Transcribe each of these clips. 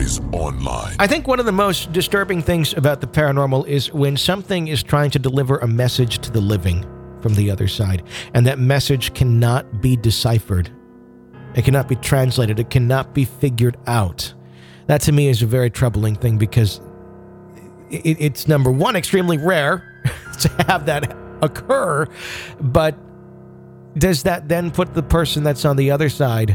Stories Online. I think one of the most disturbing things about the paranormal is when something is trying to deliver a message to the living from the other side, and that message cannot be deciphered. It cannot be translated. It cannot be figured out. That to me is a very troubling thing, because it's, number one, extremely rare to have that occur, but does that then put the person that's on the other side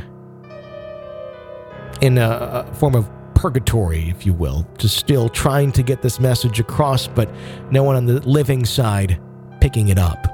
in a form of purgatory, if you will, just still trying to get this message across, but no one on the living side picking it up?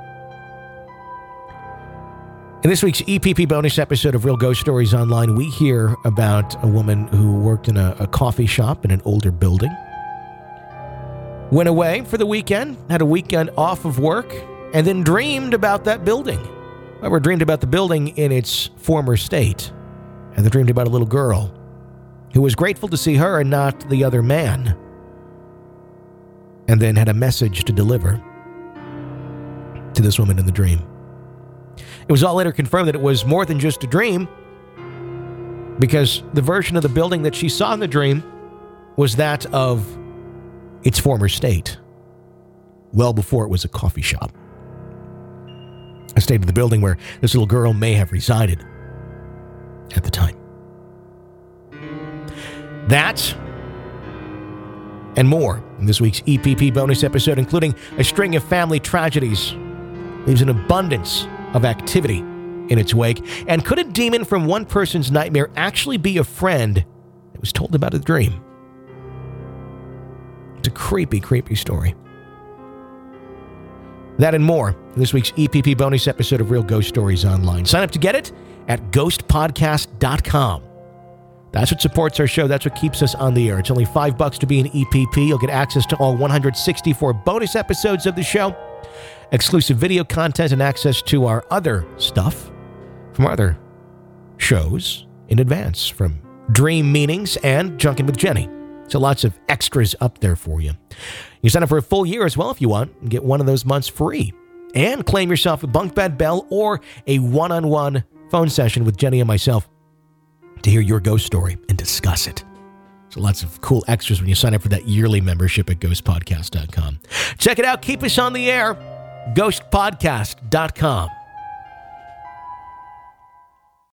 In this week's EPP bonus episode of Real Ghost Stories Online, we hear about a woman who worked in a coffee shop in an older building, went away for the weekend, had a weekend off of work, and then dreamed about that building. However, dreamed about the building in its former state, and then dreamed about a little girl who was grateful to see her and not the other man, and then had a message to deliver to this woman in the dream. It was all later confirmed that it was more than just a dream, because the version of the building that she saw in the dream was that of its former state, well before it was a coffee shop. A state of the building where this little girl may have resided at the time. That and more in this week's EPP bonus episode, including a string of family tragedies, leaves an abundance of activity in its wake. And could a demon from one person's nightmare actually be a friend that was told about a dream? It's a creepy, creepy story. That and more in this week's EPP bonus episode of Real Ghost Stories Online. Sign up to get it at ghostpodcast.com. That's what supports our show. That's what keeps us on the air. It's only $5 to be an EPP. You'll get access to all 164 bonus episodes of the show, exclusive video content, and access to our other stuff from our other shows in advance, from Dream Meanings and Junkin' with Jenny. So lots of extras up there for you. You sign up for a full year as well if you want, and get one of those months free. And claim yourself a bunk bed bell or a one-on-one phone session with Jenny and myself to hear your ghost story and discuss it. So lots of cool extras when you sign up for that yearly membership at ghostpodcast.com. Check it out. Keep us on the air. ghostpodcast.com.